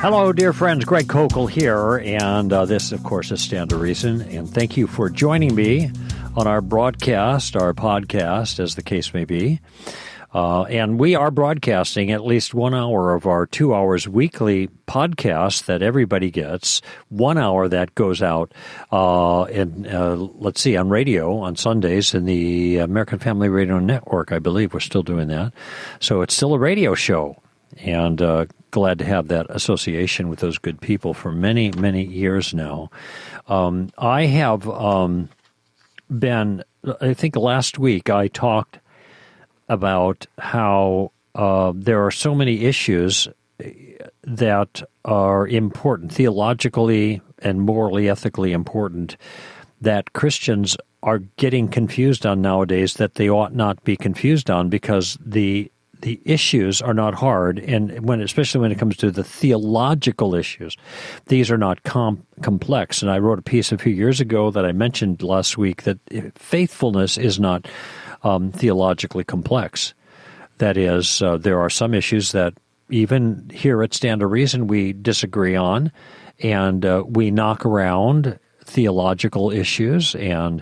Hello, dear friends. Greg Kokel here, and this, of course, is Stand to Reason. And thank you for joining me on our broadcast, our podcast, as the case may be. And we are broadcasting at least 1 hour of our 2 hours weekly podcast that everybody gets. 1 hour that goes out on radio on Sundays in the American Family Radio Network. I believe we're still doing that. So it's still a radio show. And glad to have that association with those good people for many, many years now. I have been, I think last week I talked about how there are so many issues that are important, theologically and morally, ethically important, that Christians are getting confused on nowadays that they ought not be confused on because the issues are not hard, and especially when it comes to the theological issues, these are not complex. And I wrote a piece a few years ago that I mentioned last week that faithfulness is not theologically complex. That is, there are some issues that even here at Stand to Reason we disagree on, and we knock around theological issues and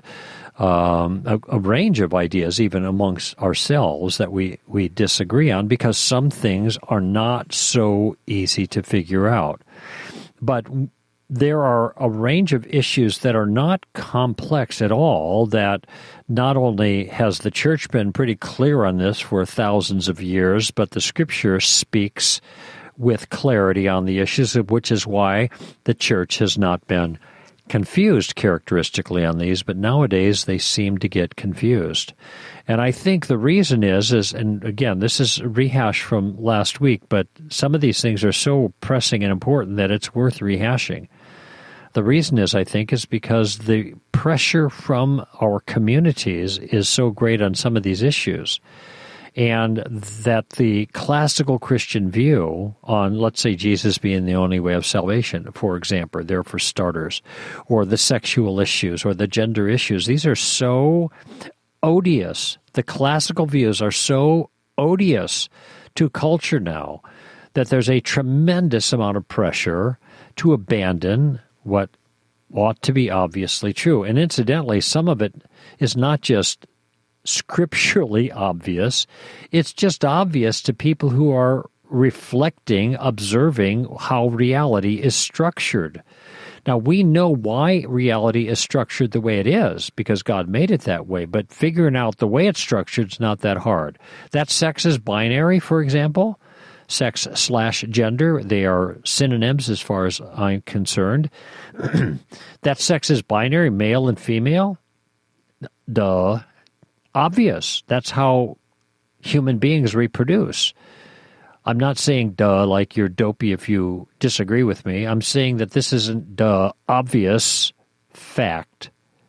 a range of ideas even amongst ourselves that we disagree on because some things are not so easy to figure out. But there are a range of issues that are not complex at all, that not only has the church been pretty clear on this for thousands of years, but the Scripture speaks with clarity on the issues, which is why the church has not been confused characteristically on these, but nowadays they seem to get confused. And I think the reason is, and again, this is a rehash from last week, but some of these things are so pressing and important that it's worth rehashing. The reason is, I think, is because the pressure from our communities is so great on some of these issues, and that the classical Christian view on, let's say, Jesus being the only way of salvation, for example, there for starters, or the sexual issues or the gender issues, these are so odious. The classical views are so odious to culture now that there's a tremendous amount of pressure to abandon what ought to be obviously true. And incidentally, some of it is not just scripturally obvious, it's just obvious to people who are reflecting, observing how reality is structured. Now, we know why reality is structured the way it is, because God made it that way, but figuring out the way it's structured is not that hard. That sex is binary, for example, sex/gender, they are synonyms as far as I'm concerned. That sex is binary, male and female, duh. Obvious. That's how human beings reproduce. I'm not saying duh like you're dopey if you disagree with me. I'm saying that this isn't duh obvious fact.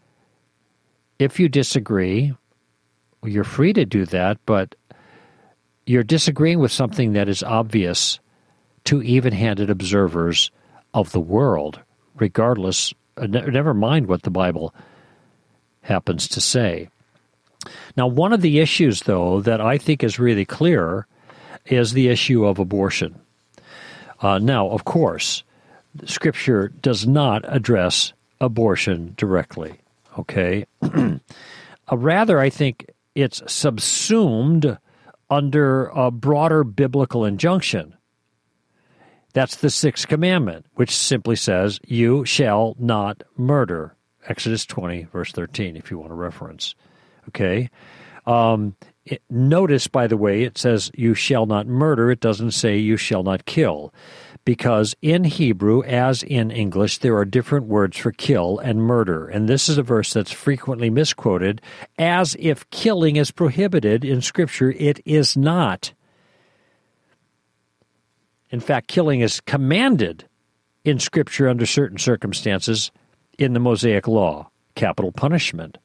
If you disagree, you're free to do that, but you're disagreeing with something that is obvious to even-handed observers of the world, regardless, never mind what the Bible happens to say. Now, one of the issues, though, that I think is really clear is the issue of abortion. Now, of course, Scripture does not address abortion directly, okay? Rather, I think it's subsumed under a broader biblical injunction. That's the sixth commandment, which simply says, you shall not murder. Exodus 20, verse 13, if you want a reference. Okay. Notice, by the way, it says you shall not murder. It doesn't say you shall not kill, because in Hebrew, as in English, there are different words for kill and murder. And this is a verse that's frequently misquoted as if killing is prohibited in Scripture. It is not. In fact, killing is commanded in Scripture under certain circumstances in the Mosaic Law, capital punishment.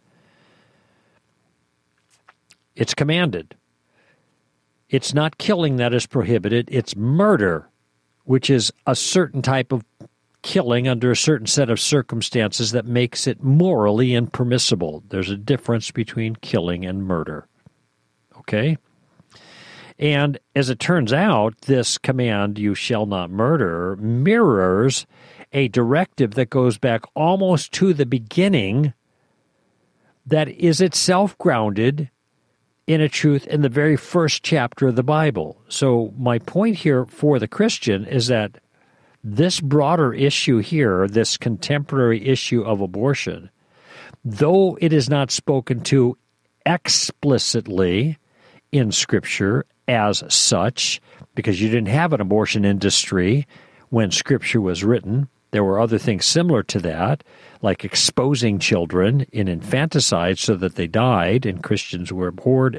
It's commanded. It's not killing that is prohibited. It's murder, which is a certain type of killing under a certain set of circumstances that makes it morally impermissible. There's a difference between killing and murder. Okay? And as it turns out, this command, you shall not murder, mirrors a directive that goes back almost to the beginning that is itself grounded in a truth in the very first chapter of the Bible. So my point here for the Christian is that this broader issue here, this contemporary issue of abortion, though it is not spoken to explicitly in Scripture as such, because you didn't have an abortion industry when Scripture was written, there were other things similar to that, like exposing children in infanticide so that they died, and Christians were abhorred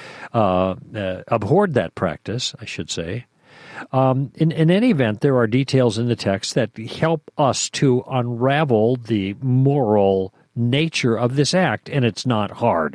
that practice, I should say. In any event, there are details in the text that help us to unravel the moral nature of this act, and it's not hard.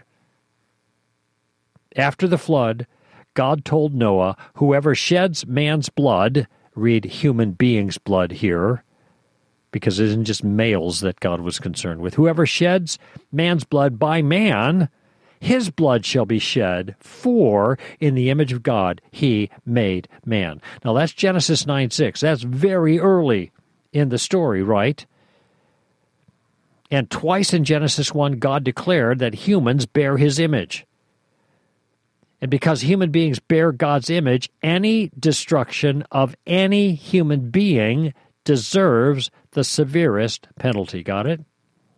After the flood, God told Noah, whoever sheds man's blood, read human beings' blood here, because it isn't just males that God was concerned with. Whoever sheds man's blood by man, his blood shall be shed, for in the image of God he made man. Now that's Genesis 9:6. That's very early in the story, right? And twice in Genesis 1, God declared that humans bear his image. And because human beings bear God's image, any destruction of any human being deserves the severest penalty. Got it?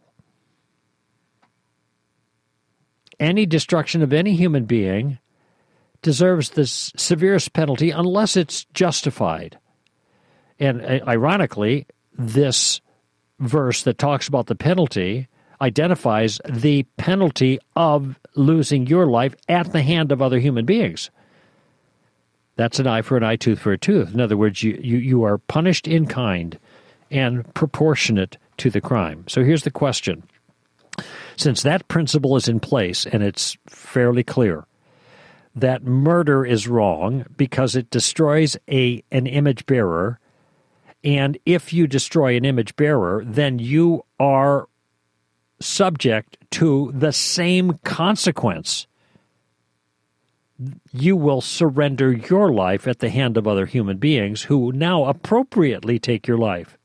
Any destruction of any human being deserves the severest penalty unless it's justified. And ironically, this verse that talks about the penalty identifies the penalty of losing your life at the hand of other human beings. That's an eye for an eye, tooth for a tooth. In other words, you are punished in kind and proportionate to the crime. So here's the question. Since that principle is in place, and it's fairly clear, that murder is wrong because it destroys an image bearer, and if you destroy an image bearer, then you are subject to the same consequence. You will surrender your life at the hand of other human beings who now appropriately take your life.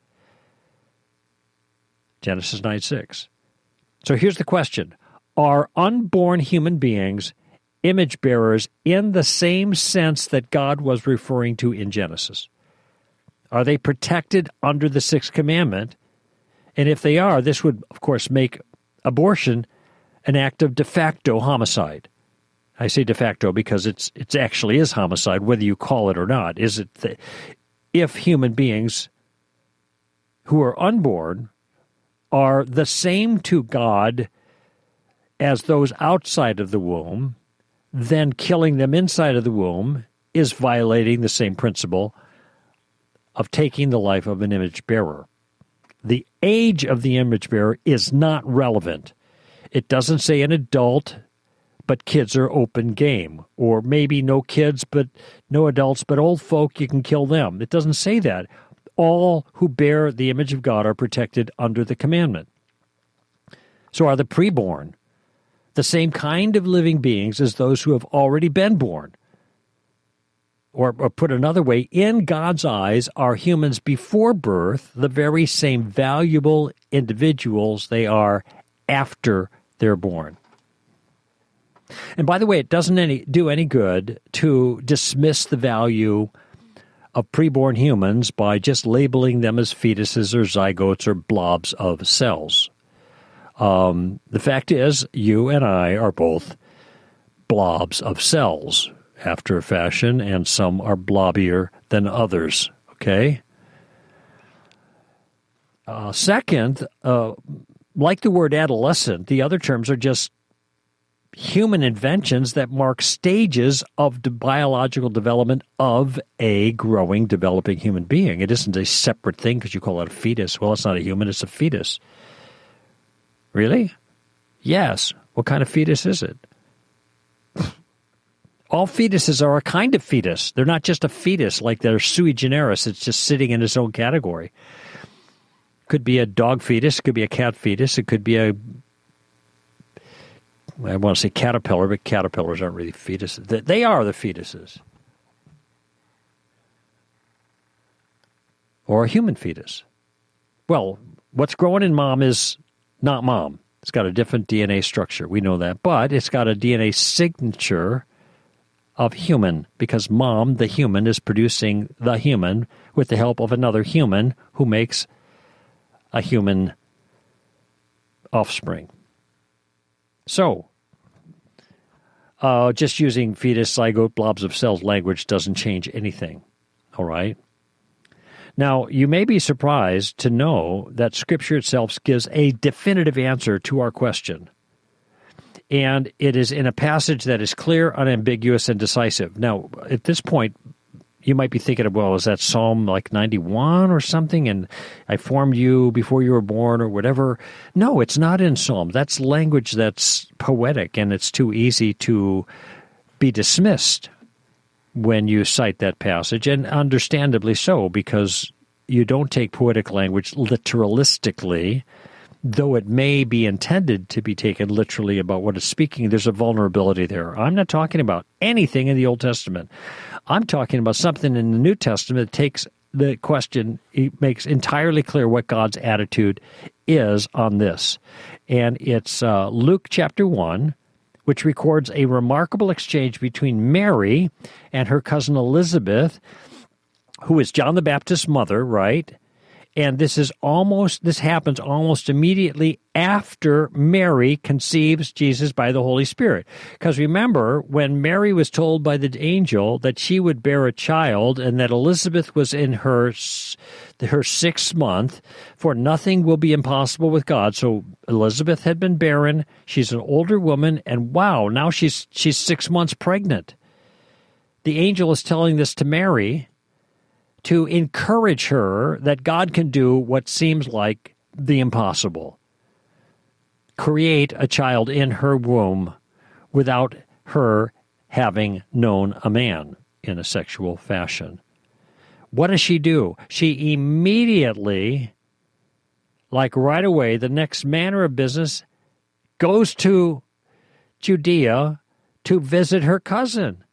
Genesis 9:6. So here's the question. Are unborn human beings image bearers in the same sense that God was referring to in Genesis? Are they protected under the sixth commandment? And if they are, this would, of course, make abortion an act of de facto homicide. I say de facto because it actually is homicide, whether you call it or not. Is it if human beings who are unborn are the same to God as those outside of the womb, then killing them inside of the womb is violating the same principle of taking the life of an image bearer. The age of the image bearer is not relevant. It doesn't say an adult, but kids are open game. Or maybe no kids, but no adults, but old folk, you can kill them. It doesn't say that. All who bear the image of God are protected under the commandment. So are the preborn the same kind of living beings as those who have already been born? Or put another way, in God's eyes, are humans before birth the very same valuable individuals they are after they're born? And by the way, it doesn't do any good to dismiss the value of preborn humans by just labeling them as fetuses or zygotes or blobs of cells. The fact is, you and I are both blobs of cells after a fashion, and some are blobbier than others, okay? Second, like the word adolescent, the other terms are just human inventions that mark stages of the biological development of a growing, developing human being. It isn't a separate thing because you call it a fetus. Well, it's not a human, it's a fetus. Really? Yes. What kind of fetus is it? All fetuses are a kind of fetus. They're not just a fetus like they're sui generis. It's just sitting in its own category. Could be a dog fetus. It could be a cat fetus. It could be I want to say caterpillar, but caterpillars aren't really fetuses. They are the fetuses. or a human fetus? Well, what's growing in mom is not mom. It's got a different DNA structure. We know that. But it's got a DNA signature of human, because mom, the human, is producing the human with the help of another human who makes a human offspring. So, just using fetus, zygote, blobs of cells language doesn't change anything. All right? Now, you may be surprised to know that Scripture itself gives a definitive answer to our question. And it is in a passage that is clear, unambiguous, and decisive. Now, at this point, you might be thinking, well, is that Psalm like 91 or something? And I formed you before you were born or whatever. No, it's not in Psalm. That's language that's poetic, and it's too easy to be dismissed when you cite that passage, and understandably so, because you don't take poetic language literalistically. Though it may be intended to be taken literally about what it's speaking, there's a vulnerability there. I'm not talking about anything in the Old Testament. I'm talking about something in the New Testament that takes the question, it makes entirely clear what God's attitude is on this. And it's Luke chapter 1, which records a remarkable exchange between Mary and her cousin Elizabeth, who is John the Baptist's mother, right? And this happens almost immediately after Mary conceives Jesus by the Holy Spirit. Because remember, when Mary was told by the angel that she would bear a child and that Elizabeth was in her 6th month, for nothing will be impossible with God. So Elizabeth had been barren. She's an older woman, and wow, now she's 6 months pregnant. The angel is telling this to Mary to encourage her that God can do what seems like the impossible. Create a child in her womb without her having known a man in a sexual fashion. What does she do? She immediately, like right away, the next manner of business, goes to Judea to visit her cousin.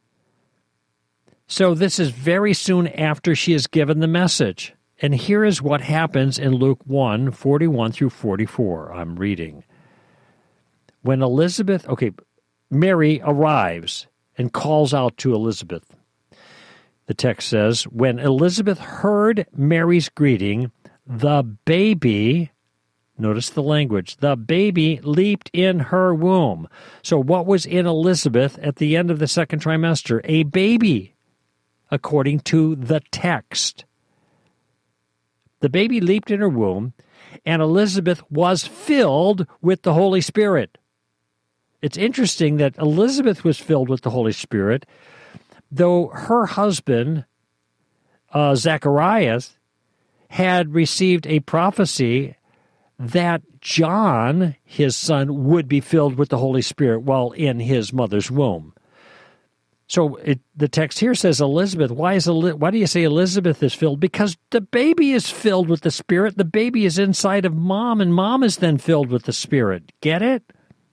So this is very soon after she is given the message. And here is what happens in Luke 1, 41 through 44. I'm reading. When Mary arrives and calls out to Elizabeth. The text says, when Elizabeth heard Mary's greeting, the baby, notice the language, the baby leaped in her womb. So what was in Elizabeth at the end of the second trimester? A baby, according to the text. The baby leaped in her womb, and Elizabeth was filled with the Holy Spirit. It's interesting that Elizabeth was filled with the Holy Spirit, though her husband, Zacharias, had received a prophecy that John, his son, would be filled with the Holy Spirit while in his mother's womb. So the text here says Elizabeth. Why do you say Elizabeth is filled? Because the baby is filled with the Spirit. The baby is inside of mom, and mom is then filled with the Spirit. Get it?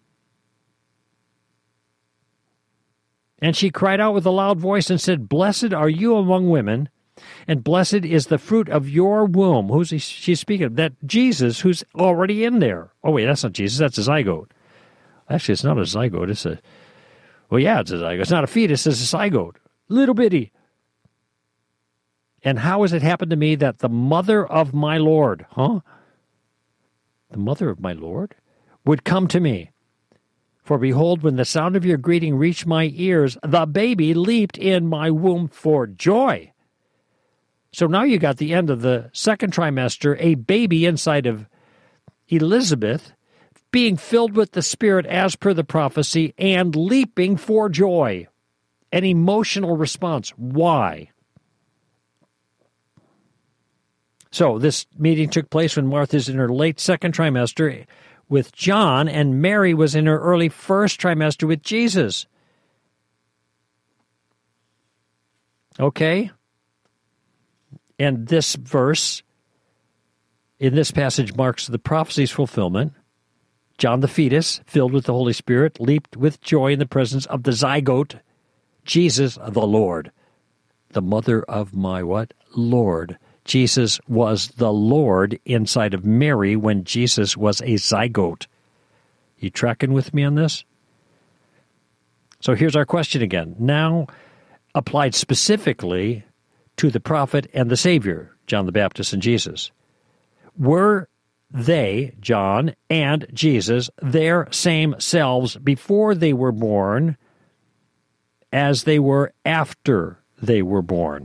And she cried out with a loud voice and said, "Blessed are you among women, and blessed is the fruit of your womb." Who's she's speaking of? That Jesus, who's already in there. Oh, wait, that's not Jesus. That's a zygote. Actually, it's not a zygote. It's a... Well, yeah, it's a zygote. It's not a fetus, it's a zygote. Little bitty. And how has it happened to me that the mother of my Lord, the mother of my Lord, would come to me? For behold, when the sound of your greeting reached my ears, the baby leaped in my womb for joy. So now you got the end of the second trimester, a baby inside of Elizabeth, being filled with the Spirit as per the prophecy, and leaping for joy. An emotional response. Why? So this meeting took place when Martha's in her late second trimester with John, and Mary was in her early first trimester with Jesus. Okay? And this verse, in this passage, marks the prophecy's fulfillment. John the fetus, filled with the Holy Spirit, leaped with joy in the presence of the zygote, Jesus the Lord. The mother of my what? Lord, Jesus was the Lord inside of Mary when Jesus was a zygote. You tracking with me on this? So here's our question again, now applied specifically to the prophet and the Savior, John the Baptist and Jesus. Were they, John and Jesus, their same selves before they were born as they were after they were born?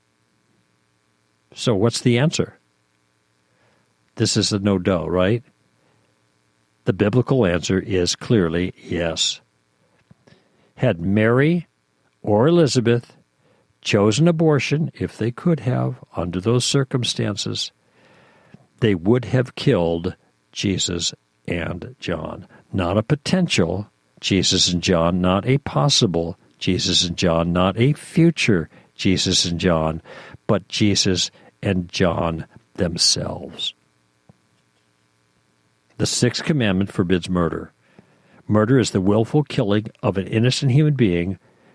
So what's the answer? This is a no-do, right? The biblical answer is clearly yes. Had Mary or Elizabeth chosen abortion, if they could have, under those circumstances, they would have killed Jesus and John. Not a potential Jesus and John, not a possible Jesus and John, not a future Jesus and John, but Jesus and John themselves. The sixth commandment forbids murder. Murder is the willful killing of an innocent human being,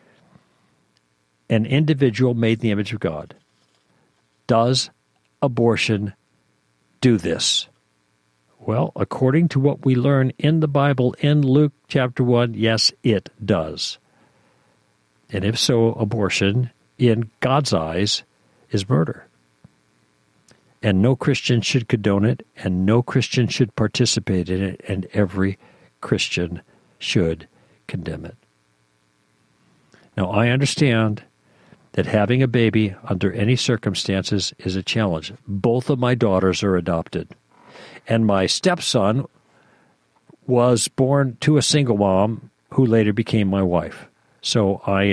an individual made in the image of God. Does abortion do this? Well, according to what we learn in the Bible in Luke chapter 1, yes, it does. And if so, abortion, in God's eyes, is murder. And no Christian should condone it, and no Christian should participate in it, and every Christian should condemn it. Now, I understand that having a baby under any circumstances is a challenge. Both of my daughters are adopted, and my stepson was born to a single mom who later became my wife. So I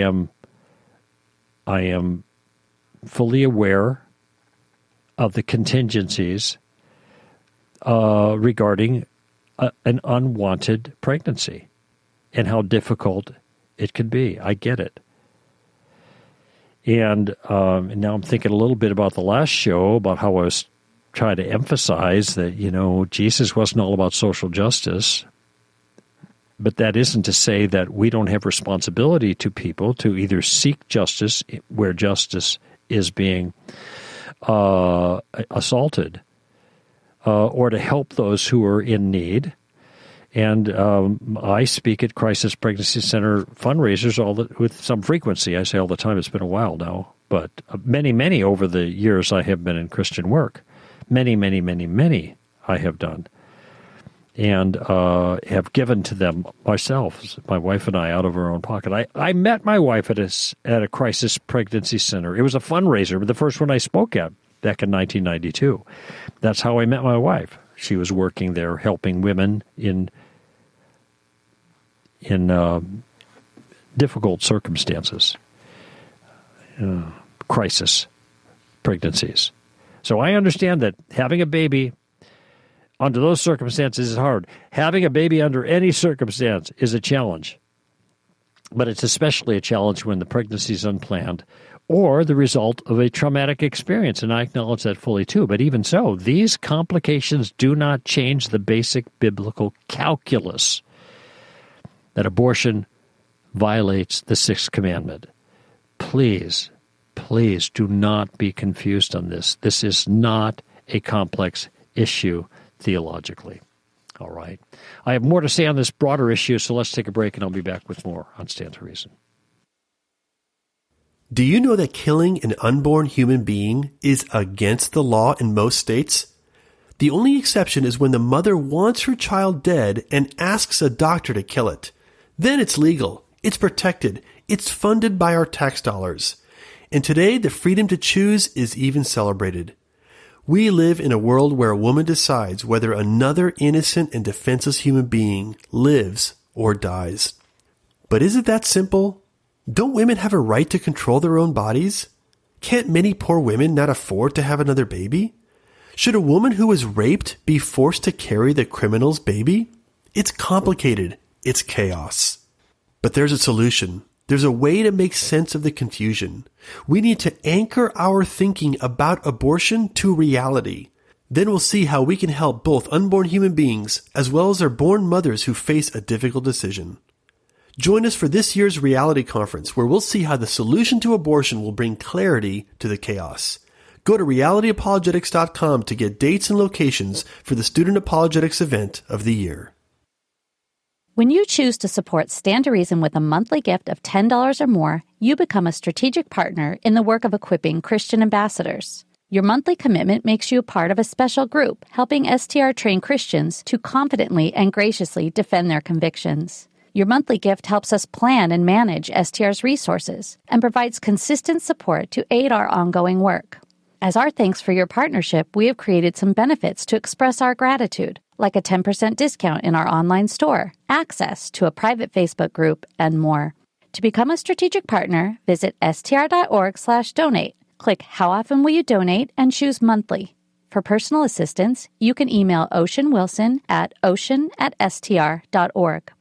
am fully aware of the contingencies regarding an unwanted pregnancy and how difficult it can be. I get it. And now I'm thinking a little bit about the last show, about how I was trying to emphasize that, Jesus wasn't all about social justice. But that isn't to say that we don't have responsibility to people to either seek justice where justice is being assaulted, or to help those who are in need. And I speak at Crisis Pregnancy Center fundraisers with some frequency. I say all the time, it's been a while now, but many over the years I have been in Christian work. Many I have done. And have given to them myself, my wife and I, out of our own pocket. I met my wife at a Crisis Pregnancy Center. It was a fundraiser, the first one I spoke at back in 1992. That's how I met my wife. She was working there helping women in difficult circumstances, crisis pregnancies. So I understand that having a baby under those circumstances is hard. Having a baby under any circumstance is a challenge. But it's especially a challenge when the pregnancy is unplanned or the result of a traumatic experience, and I acknowledge that fully too. But even so, these complications do not change the basic biblical calculus that abortion violates the sixth commandment. Please do not be confused on this. This is not a complex issue theologically. All right. I have more to say on this broader issue, so let's take a break and I'll be back with more on Stand to Reason. Do you know that killing an unborn human being is against the law in most states? The only exception is when the mother wants her child dead and asks a doctor to kill it. Then it's legal, it's protected, it's funded by our tax dollars. And today, the freedom to choose is even celebrated. We live in a world where a woman decides whether another innocent and defenseless human being lives or dies. But is it that simple? Don't women have a right to control their own bodies? Can't many poor women not afford to have another baby? Should a woman who was raped be forced to carry the criminal's baby? It's complicated. It's chaos. But there's a solution. There's a way to make sense of the confusion. We need to anchor our thinking about abortion to reality. Then we'll see how we can help both unborn human beings as well as their born mothers who face a difficult decision. Join us for this year's reality conference where we'll see how the solution to abortion will bring clarity to the chaos. Go to realityapologetics.com to get dates and locations for the Student Apologetics event of the year. When you choose to support Stand to Reason with a monthly gift of $10 or more, you become a strategic partner in the work of equipping Christian ambassadors. Your monthly commitment makes you a part of a special group helping STR-trained Christians to confidently and graciously defend their convictions. Your monthly gift helps us plan and manage STR's resources and provides consistent support to aid our ongoing work. As our thanks for your partnership, we have created some benefits to express our gratitude, like a 10% discount in our online store, access to a private Facebook group, and more. To become a strategic partner, visit str.org/donate. Click How Often Will You Donate and choose Monthly. For personal assistance, you can email Ocean Wilson at ocean@str.org.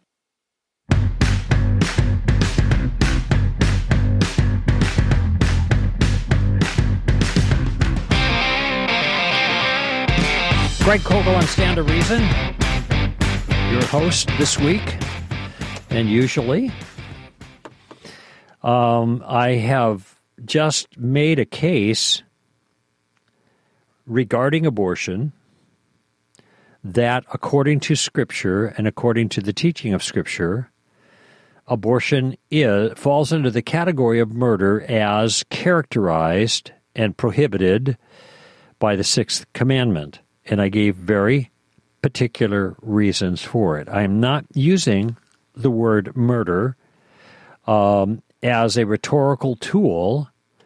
Greg Kogel on Stand to Reason, your host this week, and usually. I have just made a case regarding abortion that, according to Scripture and according to the teaching of Scripture, abortion falls under the category of murder as characterized and prohibited by the Sixth Commandment. And I gave very particular reasons for it. I am not using the word murder as a rhetorical tool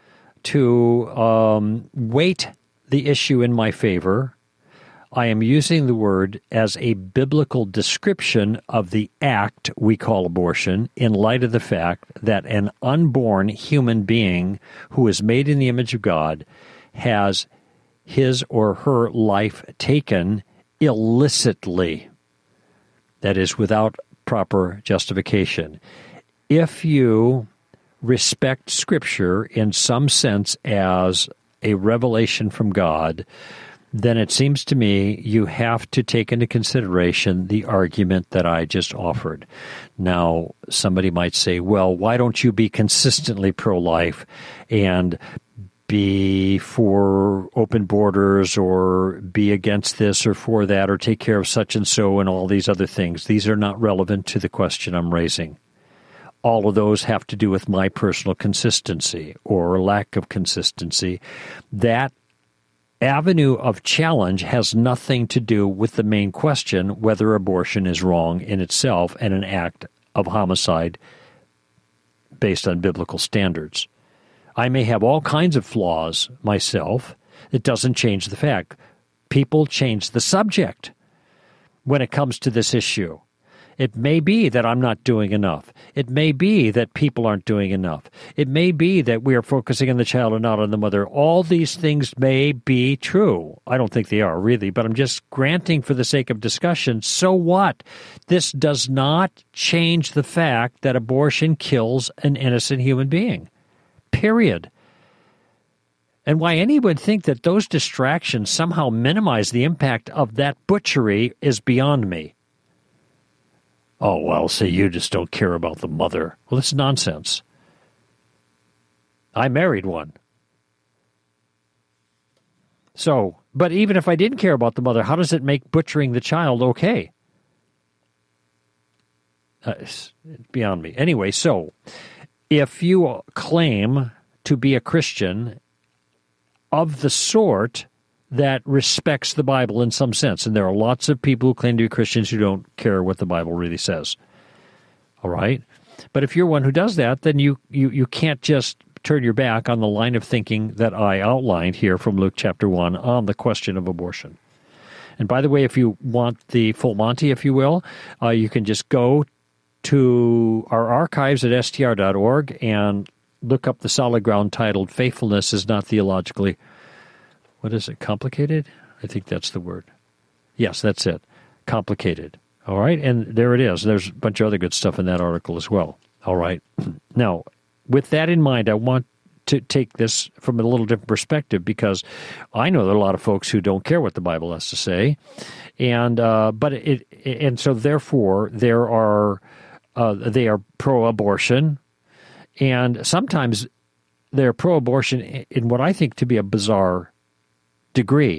to weight the issue in my favor. I am using the word as a biblical description of the act we call abortion in light of the fact that an unborn human being who is made in the image of God has his or her life taken illicitly, that is, without proper justification. If you respect Scripture in some sense as a revelation from God, then it seems to me you have to take into consideration the argument that I just offered. Now, somebody might say, well, why don't you be consistently pro-life and be for open borders or be against this or for that or take care of such and so and all these other things? These are not relevant to the question I'm raising. All of those have to do with my personal consistency or lack of consistency. That avenue of challenge has nothing to do with the main question, whether abortion is wrong in itself and an act of homicide based on biblical standards. I may have all kinds of flaws myself. It doesn't change the fact. People change the subject when it comes to this issue. It may be that I'm not doing enough. It may be that people aren't doing enough. It may be that we are focusing on the child and not on the mother. All these things may be true. I don't think they are, really, but I'm just granting for the sake of discussion. So what? This does not change the fact that abortion kills an innocent human being. Period. And why anyone would think that those distractions somehow minimize the impact of that butchery is beyond me. Oh, well, see, you just don't care about the mother. Well, it's nonsense. I married one. So, but even if I didn't care about the mother, how does it make butchering the child okay? It's beyond me. Anyway, so if you claim to be a Christian of the sort that respects the Bible in some sense, and there are lots of people who claim to be Christians who don't care what the Bible really says, all right? But if you're one who does that, then you can't just turn your back on the line of thinking that I outlined here from Luke chapter 1 on the question of abortion. And by the way, if you want the full Monty, if you will, you can just go to our archives at str.org and look up the solid ground titled Faithfulness is Not Theologically, what is it, complicated? I think that's the word. Yes, that's it, complicated. All right, and there it is. There's a bunch of other good stuff in that article as well. All right. Now, with that in mind, I want to take this from a little different perspective because I know there are a lot of folks who don't care what the Bible has to say, and so therefore they are pro-abortion, and sometimes they're pro-abortion in what I think to be a bizarre degree.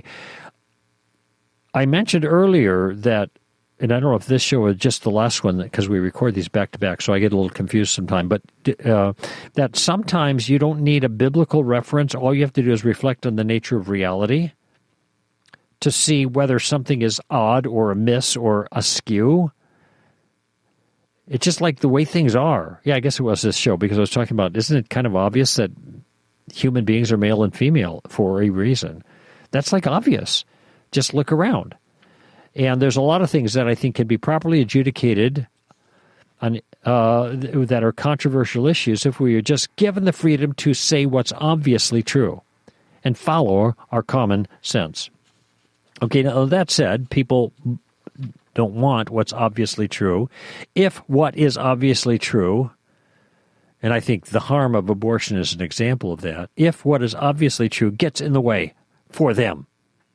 I mentioned earlier that, and I don't know if this show is just the last one because we record these back-to-back, so I get a little confused sometimes, but that sometimes you don't need a biblical reference. All you have to do is reflect on the nature of reality to see whether something is odd or amiss or askew. It's just like the way things are. Yeah, I guess it was this show because I was talking about, isn't it kind of obvious that human beings are male and female for a reason? That's like obvious. Just look around. And there's a lot of things that I think can be properly adjudicated on, that are controversial issues if we are just given the freedom to say what's obviously true and follow our common sense. Okay, now that said, people don't want what's obviously true. If what is obviously true, and I think the harm of abortion is an example of that, if what is obviously true gets in the way for them,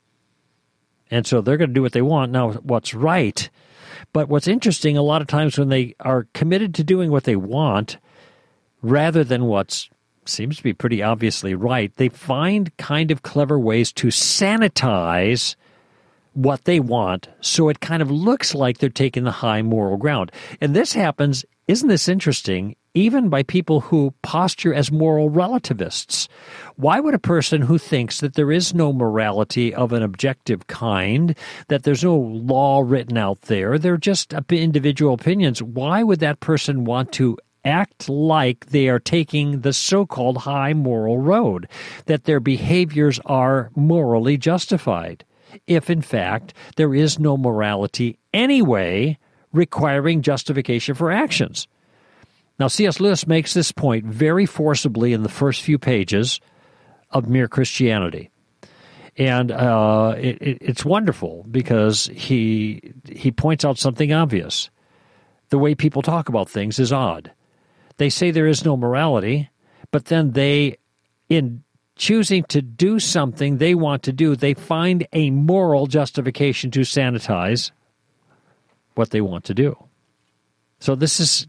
and so they're going to do what they want. Now, what's right, but what's interesting, a lot of times when they are committed to doing what they want, rather than what seems to be pretty obviously right, they find kind of clever ways to sanitize what they want, so it kind of looks like they're taking the high moral ground. And this happens, isn't this interesting, even by people who posture as moral relativists. Why would a person who thinks that there is no morality of an objective kind, that there's no law written out there, they're just individual opinions, why would that person want to act like they are taking the so-called high moral road, that their behaviors are morally justified, if in fact there is no morality anyway requiring justification for actions? Now, C.S. Lewis makes this point very forcibly in the first few pages of Mere Christianity. And it's wonderful because he points out something obvious. The way people talk about things is odd. They say there is no morality, but then they, in choosing to do something they want to do, they find a moral justification to sanitize what they want to do. So this is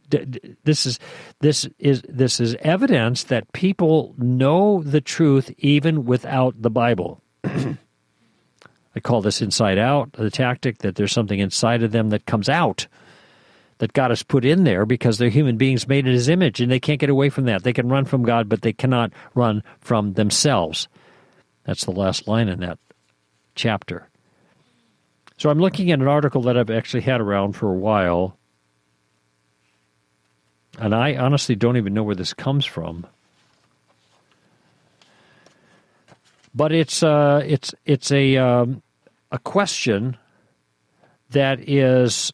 evidence that people know the truth even without the Bible. I call this inside out, the tactic that there's something inside of them that comes out, that God has put in there because they're human beings made in His image, and they can't get away from that. They can run from God, but they cannot run from themselves. That's the last line in that chapter. So I'm looking at an article that I've actually had around for a while, and I honestly don't even know where this comes from. But it's a question that is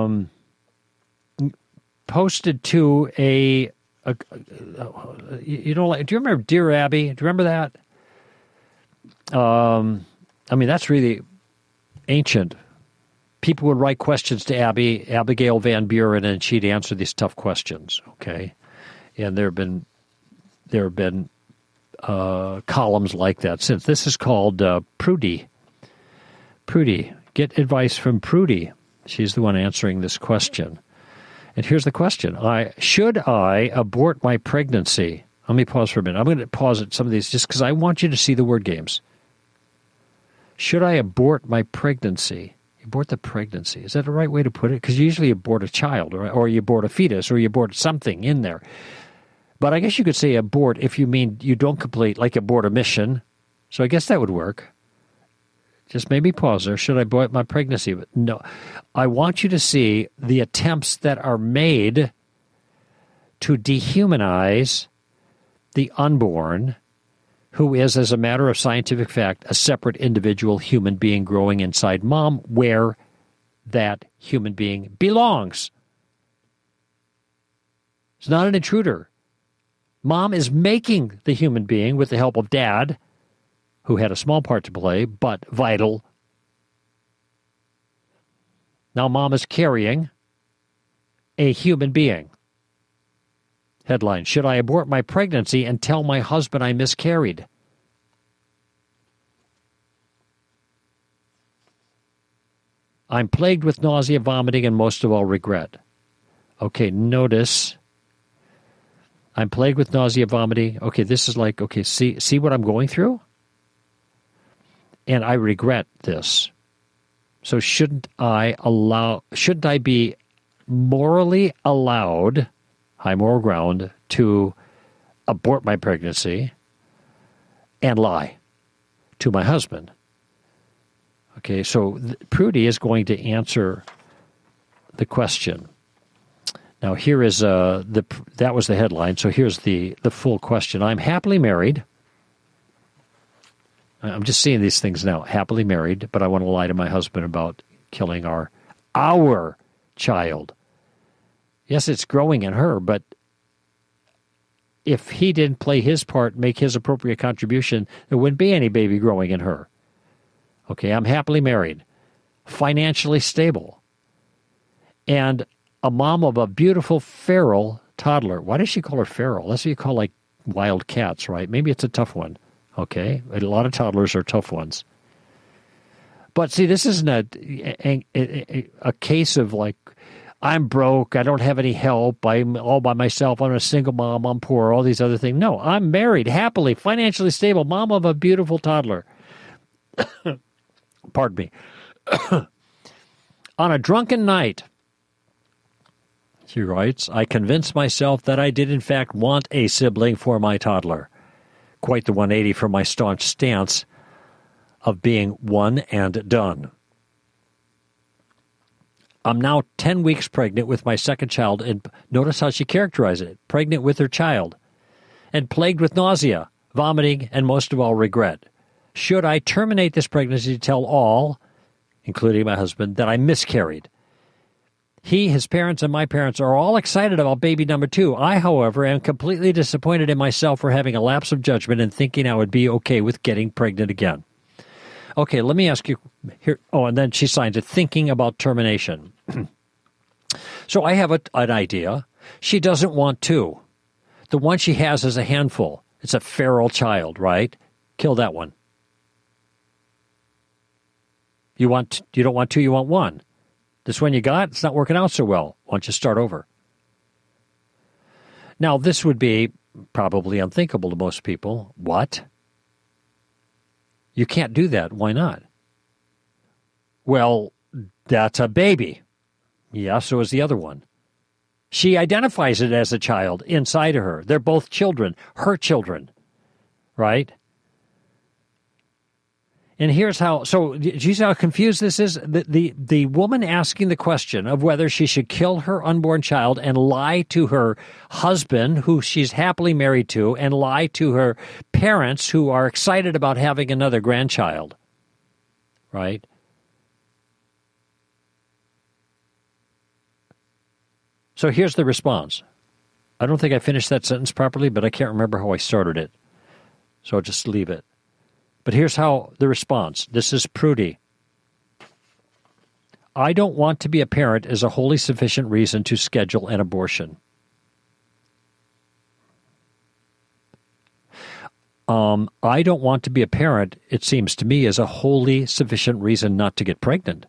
posted to a you know, like, do you remember Dear Abby? Do you remember that? I mean, that's really ancient. People would write questions to Abigail Van Buren, and she'd answer these tough questions. Okay, and there have been columns like that since. This is called Prudy. Prudy, get advice from Prudy. She's the one answering this question. And here's the question: should I abort my pregnancy? Let me pause for a minute. I'm going to pause at some of these just because I want you to see the word games. Should I abort my pregnancy? Abort the pregnancy. Is that the right way to put it? Because you usually abort a child, or you abort a fetus, or you abort something in there. But I guess you could say abort if you mean you don't complete, like abort a mission. So I guess that would work. Just maybe pause there. Should I abort my pregnancy? But no. I want you to see the attempts that are made to dehumanize the unborn, who is, as a matter of scientific fact, a separate individual human being growing inside mom, where that human being belongs. It's not an intruder. Mom is making the human being with the help of dad, who had a small part to play, but vital. Now mom is carrying a human being. Headline: should I abort my pregnancy and tell my husband I miscarried? I'm plagued with nausea, vomiting, and most of all regret. Okay, notice I'm plagued with nausea, vomiting. Okay, this is like, okay, see what I'm going through? And I regret this. So shouldn't I be morally allowed, high moral ground, to abort my pregnancy and lie to my husband? Okay, so Prudy is going to answer the question. Now here is that was the headline. So here's the full question. I'm happily married. I'm just seeing these things now. Happily married, but I want to lie to my husband about killing our child. Yes, it's growing in her, but if he didn't play his part, make his appropriate contribution, there wouldn't be any baby growing in her. Okay, I'm happily married, financially stable, and a mom of a beautiful feral toddler. Why does she call her feral? That's what you call like wild cats, right? Maybe it's a tough one. Okay, a lot of toddlers are tough ones. But see, this isn't a case of like, I'm broke, I don't have any help, I'm all by myself, I'm a single mom, I'm poor, all these other things. No, I'm married, happily, financially stable, mom of a beautiful toddler. Pardon me. On a drunken night, she writes, I convinced myself that I did in fact want a sibling for my toddler. Quite the 180 from my staunch stance of being one and done. I'm now 10 weeks pregnant with my second child, and notice how she characterized it. Pregnant with her child, and plagued with nausea, vomiting, and most of all, regret. Should I terminate this pregnancy to tell all, including my husband, that I miscarried? He, his parents, and my parents are all excited about baby number 2. I, however, am completely disappointed in myself for having a lapse of judgment and thinking I would be okay with getting pregnant again. Okay, let me ask you here. Oh, and then she signs it, thinking about termination. So I have an idea. She doesn't want 2. The one she has is a handful. It's a feral child, right? Kill that one. You don't want 2, you want 1. This one you got, it's not working out so well. Why don't you start over? Now, this would be probably unthinkable to most people. What? You can't do that. Why not? Well, that's a baby. Yeah, so is the other one. She identifies it as a child inside of her. They're both children, her children, right? And here's how, so do you see how confused this is? The woman asking the question of whether she should kill her unborn child and lie to her husband, who she's happily married to, and lie to her parents who are excited about having another grandchild, right? So here's the response. I don't think I finished that sentence properly, but I can't remember how I started it. So I'll just leave it. But here's how the response. This is Prudy. I don't want to be a parent is a wholly sufficient reason to schedule an abortion. I don't want to be a parent, it seems to me, is a wholly sufficient reason not to get pregnant.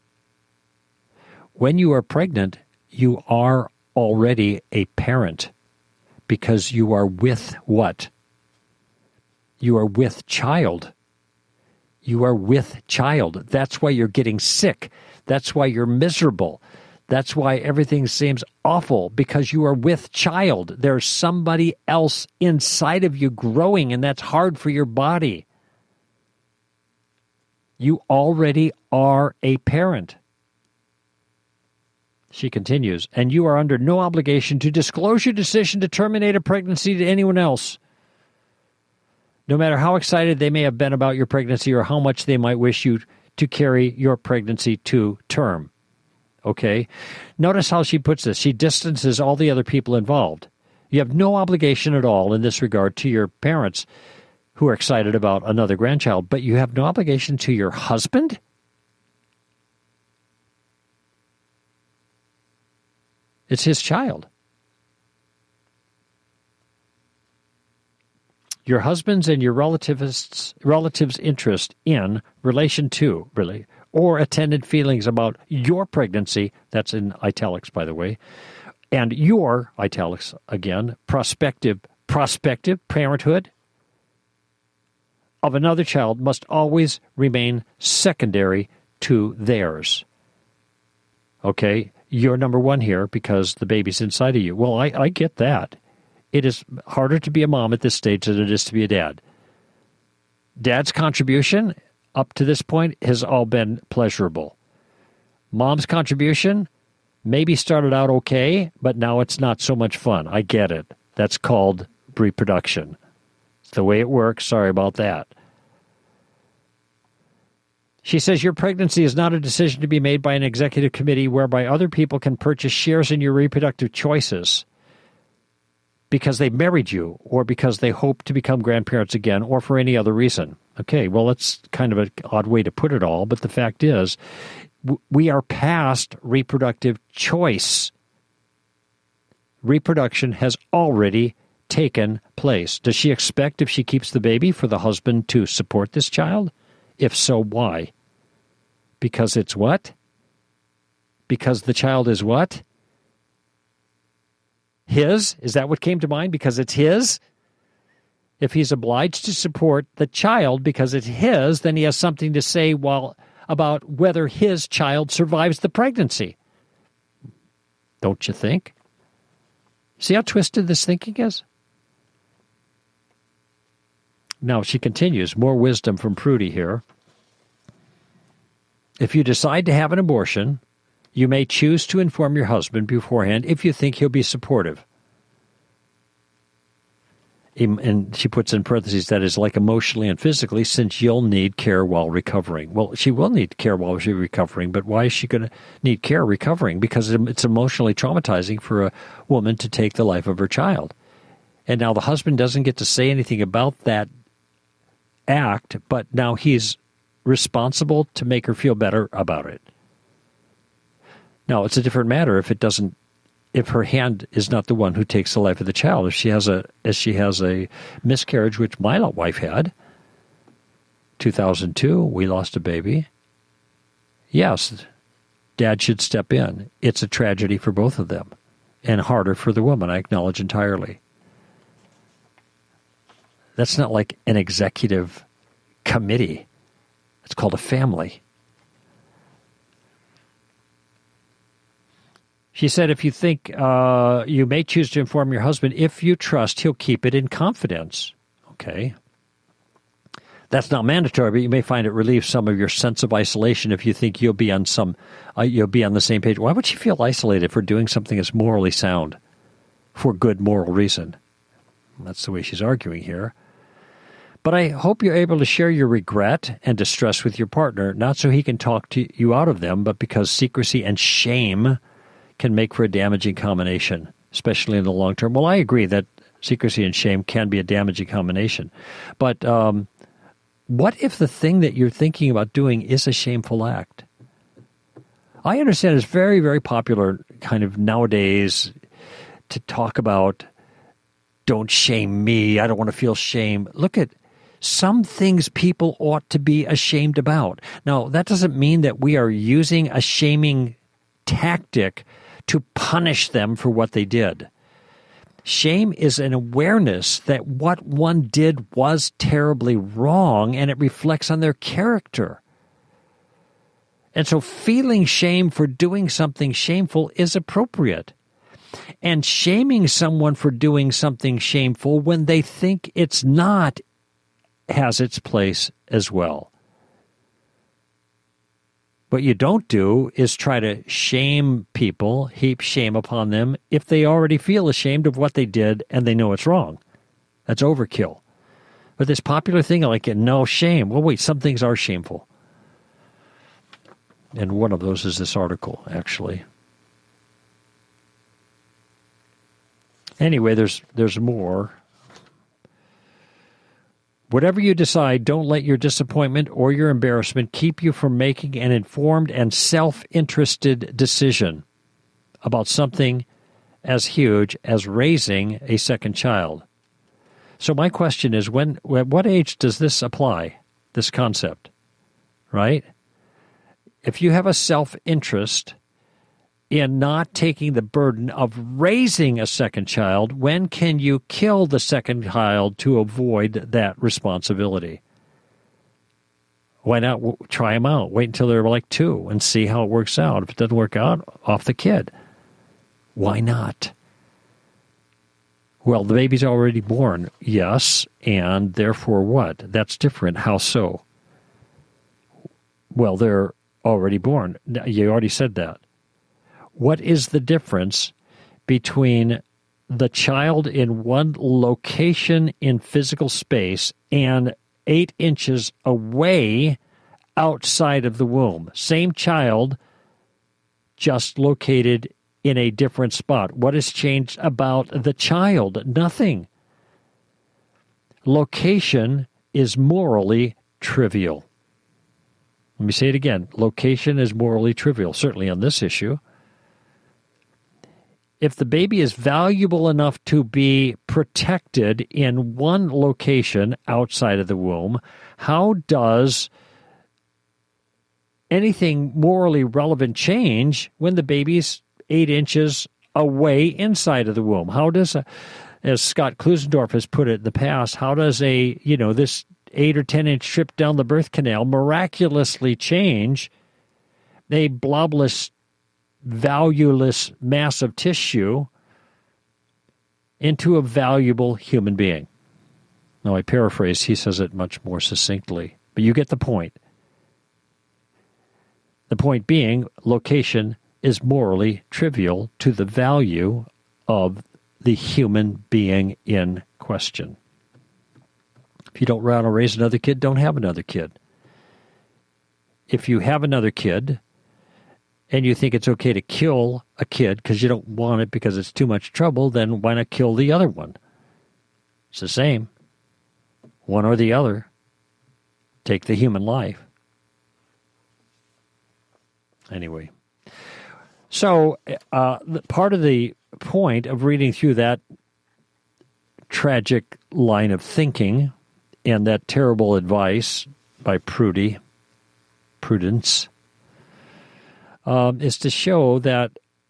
When you are pregnant, you are already a parent because you are with what? You are with child. You are with child. That's why you're getting sick. That's why you're miserable. That's why everything seems awful, because you are with child. There's somebody else inside of you growing, and that's hard for your body. You already are a parent. She continues, and you are under no obligation to disclose your decision to terminate a pregnancy to anyone else. No matter how excited they may have been about your pregnancy or how much they might wish you to carry your pregnancy to term. Okay? Notice how she puts this. She distances all the other people involved. You have no obligation at all in this regard to your parents who are excited about another grandchild, but you have no obligation to your husband? It's his child. Your husband's and your relatives' interest in, relation to, really, or attendant feelings about your pregnancy, that's in italics, by the way, And your, italics again, prospective parenthood of another child must always remain secondary to theirs. Okay? You're number one here because the baby's inside of you. Well, I get that. It is harder to be a mom at this stage than it is to be a dad. Dad's contribution up to this point has all been pleasurable. Mom's contribution maybe started out okay, but now it's not so much fun. I get it. That's called reproduction. It's the way it works. Sorry about that. She says your pregnancy is not a decision to be made by an executive committee whereby other people can purchase shares in your reproductive choices because they married you or because they hope to become grandparents again or for any other reason. Okay, well, that's kind of an odd way to put it all, but the fact is we are past reproductive choice. Reproduction has already taken place. Does she expect, if she keeps the baby, for the husband to support this child? If so, why? Because it's what? Because the child is what? His? Is that what came to mind? Because it's his? If he's obliged to support the child because it's his, then he has something to say about whether his child survives the pregnancy. Don't you think? See how twisted this thinking is? Now, she continues, more wisdom from Prudy here. If you decide to have an abortion, you may choose to inform your husband beforehand if you think he'll be supportive. And she puts in parentheses, that is like emotionally and physically, since you'll need care while recovering. Well, she will need care while she's recovering, but why is she going to need care recovering? Because it's emotionally traumatizing for a woman to take the life of her child. And now the husband doesn't get to say anything about that act, but now he's responsible to make her feel better about it. Now, it's a different matter if her hand is not the one who takes the life of the child. If she has a miscarriage, which my wife had, 2002, we lost a baby. Yes, Dad should step in. It's a tragedy for both of them, and harder for the woman, I acknowledge entirely. That's not like an executive committee. It's called a family. She said, if you think you may choose to inform your husband, if you trust, he'll keep it in confidence. Okay. That's not mandatory, but you may find it relieves some of your sense of isolation if you think you'll be on the same page. Why would she feel isolated for doing something that's morally sound for good moral reason? That's the way she's arguing here. But I hope you're able to share your regret and distress with your partner, not so he can talk you out of them, but because secrecy and shame can make for a damaging combination, especially in the long term. Well, I agree that secrecy and shame can be a damaging combination. But what if the thing that you're thinking about doing is a shameful act? I understand it's very, very popular kind of nowadays to talk about, don't shame me, I don't want to feel shame. Look at some things people ought to be ashamed about. Now, that doesn't mean that we are using a shaming tactic to punish them for what they did. Shame is an awareness that what one did was terribly wrong, and it reflects on their character. And so feeling shame for doing something shameful is appropriate. And shaming someone for doing something shameful when they think it's not has its place as well. What you don't do is try to shame people, heap shame upon them, if they already feel ashamed of what they did and they know it's wrong. That's overkill. But this popular thing like, no shame. Well, wait, some things are shameful. And one of those is this article, actually. Anyway, there's more. Whatever you decide, don't let your disappointment or your embarrassment keep you from making an informed and self-interested decision about something as huge as raising a second child. So my question is, at what age does this apply, this concept, right? If you have a self-interest in not taking the burden of raising a second child? When can you kill the second child to avoid that responsibility? Why not try them out? Wait until they're like 2 and see how it works out. If it doesn't work out, off the kid. Why not? Well, the baby's already born. Yes, and therefore what? That's different. How so? Well, they're already born. You already said that. What is the difference between the child in one location in physical space and 8 inches away outside of the womb? Same child, just located in a different spot. What has changed about the child? Nothing. Location is morally trivial. Let me say it again. Location is morally trivial, certainly on this issue. If the baby is valuable enough to be protected in one location outside of the womb, how does anything morally relevant change when the baby's 8 inches away inside of the womb? How does, as Scott Klusendorf has put it in the past, how does this 8 or 10 inch trip down the birth canal miraculously change a blobless, valueless mass of tissue into a valuable human being? Now, I paraphrase, he says it much more succinctly, but you get the point. The point being, location is morally trivial to the value of the human being in question. If you don't want to raise another kid, don't have another kid. If you have another kid and you think it's okay to kill a kid because you don't want it because it's too much trouble, then why not kill the other one? It's the same. One or the other. Take the human life. Anyway. So part of the point of reading through that tragic line of thinking and that terrible advice by Prudence, is to show that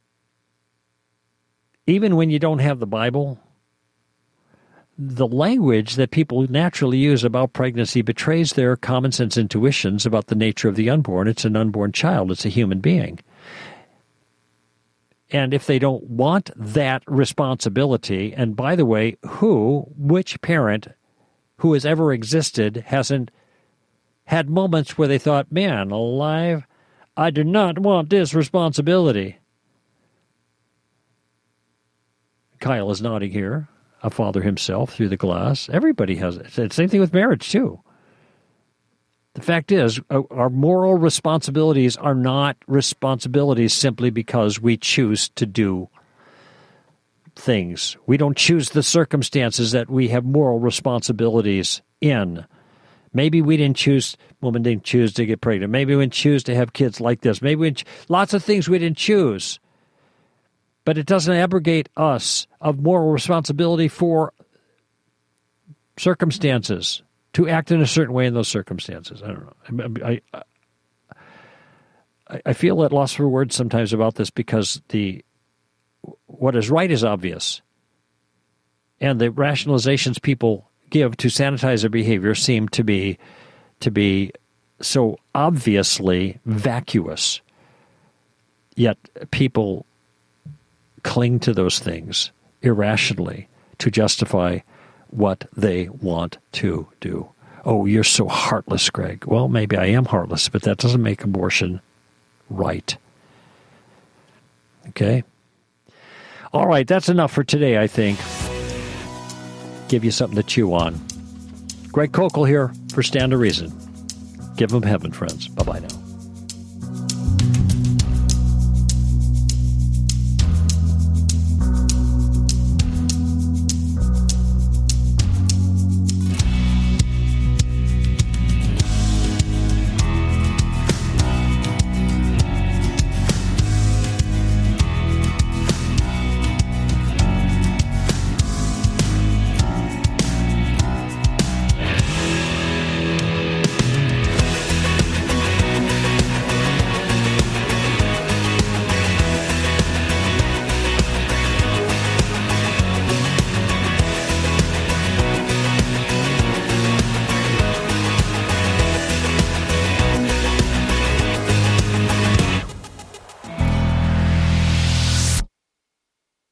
even when you don't have the Bible, the language that people naturally use about pregnancy betrays their common sense intuitions about the nature of the unborn. It's an unborn child. It's a human being. And if they don't want that responsibility, and by the way, which parent who has ever existed hasn't had moments where they thought, man, alive, I do not want this responsibility. Kyle is nodding here, a father himself through the glass. Everybody has it. Same thing with marriage, too. The fact is, our moral responsibilities are not responsibilities simply because we choose to do things. We don't choose the circumstances that we have moral responsibilities in. Maybe women didn't choose to get pregnant. Maybe we didn't choose to have kids like this. Lots of things we didn't choose. But it doesn't abrogate us of moral responsibility for circumstances, to act in a certain way in those circumstances. I don't know. I feel at loss for words sometimes about this because what is right is obvious. And the rationalizations people give to sanitize their behavior seem to be so obviously vacuous. Yet people cling to those things irrationally to justify what they want to do. Oh, you're so heartless, Greg. Well, maybe I am heartless, but that doesn't make abortion right. Okay? All right, that's enough for today, I think. Give you something to chew on. Greg Koukl here for Stand to Reason. Give them heaven, friends. Bye-bye now.